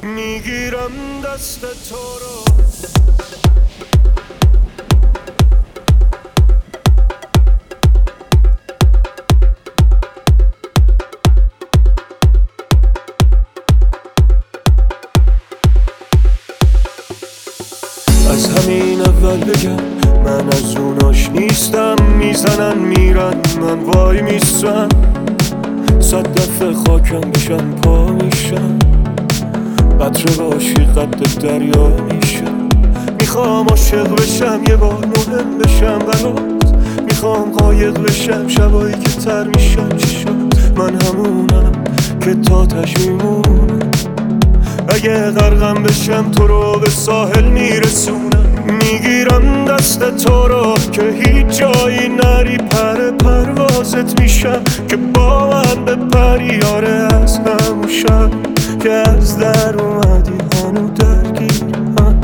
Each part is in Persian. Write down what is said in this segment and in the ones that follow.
میگیرم دست تو رو. از همین اول بگم من از اوناش نیستم، میزنن میرن من وای میستم، 100 دفعه خاکم بشن پا میشم، قطره باشی قد دریا میشم. میخوام عاشق بشم یه بار مهم بشم برات، میخوام قایق بشم شبایی که تر میشم. چی شد من همونم که تا تش میمونم، اگه غرقم بشم تو رو به ساحل میرسونم. میگیرم دست تو رو که هیچ جایی نری، پر پروازت میشم که با من بپری. آره از همون شب که از در اومدی هنو درگیرم.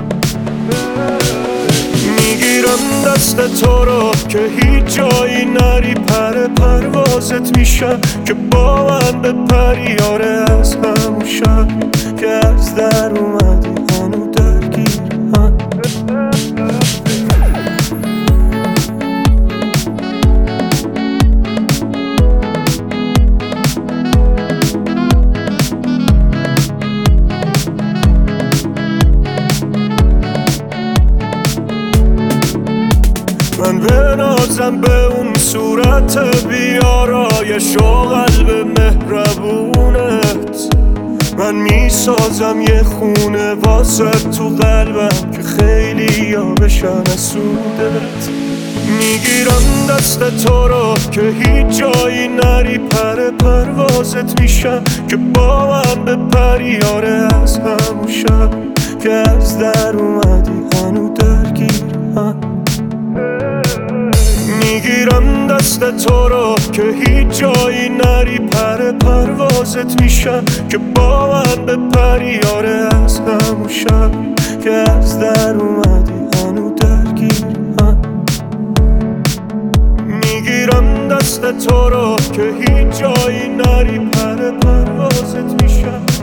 میگیرم دست تو رو که هیچ جایی نری، پر پروازت میشم که با من بپری. آره از همون شب که از در اومدی هنو درگیرم. من بنازم به اون صورت بیارایش و قلب مهربونت، من میسازم یه خونه واسه تو قلبم که خیلی یا بشن اسودت. میگیرم دست تو رو که هیچ جایی نری، پر پروازت میشم که با من بپری. آره از همون شب که از در اومدی هنو درگیرم. میگیرم دست تو رو که هیچ جایی نری، پر پروازت میشم که با من بپری. آره از همون شب که از در اومدی هنو درگیرم. میگیرم دست تو رو که هیچ جایی نری، پر پروازت میشم